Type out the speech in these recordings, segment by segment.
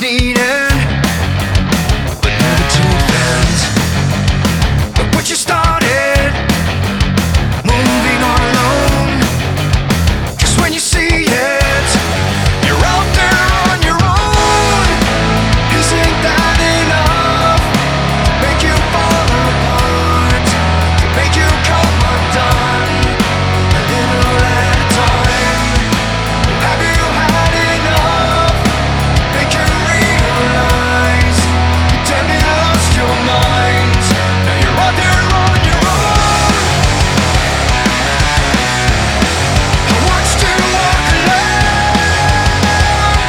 needed, but never to end. But what you started, moving on alone. 'Cause when you see it, you're out there on your own. Isn't that enough to make you fall apart, to make you come undone, a little at a time? Have you had enough to make you realize you damn near lost your mind? Now you're out there on your own. I watched you walk alone.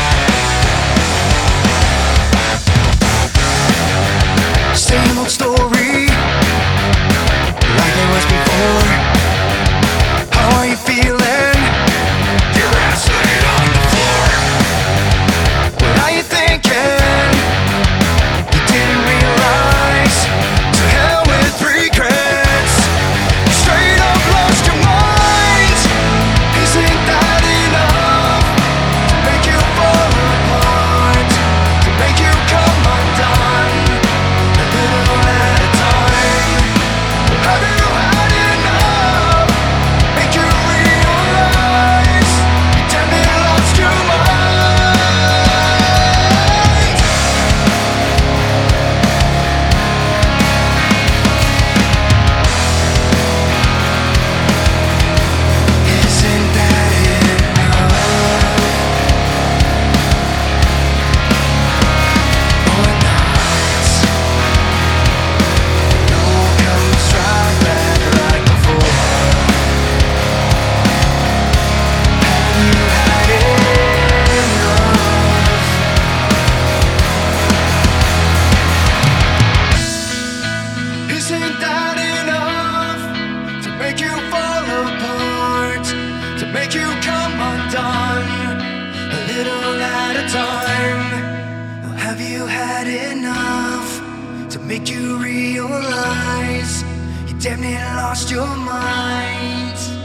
Same old story, like it was before. How are you feeling? Your ass laid on the floor. What are you thinking? You didn't realize. To hell with regrets. You straight up lost your mind. Isn't that enough to make you fall apart, to make you come undone, a little at a time? Have you had enough? Make you realize you damn near lost your mind. Isn't that enough or not? No comes right back like before. Have you had enough? Isn't that enough to make you fall apart, to make you come undone, a little at a time? Or have you had enough to make you realize you damn near lost your mind?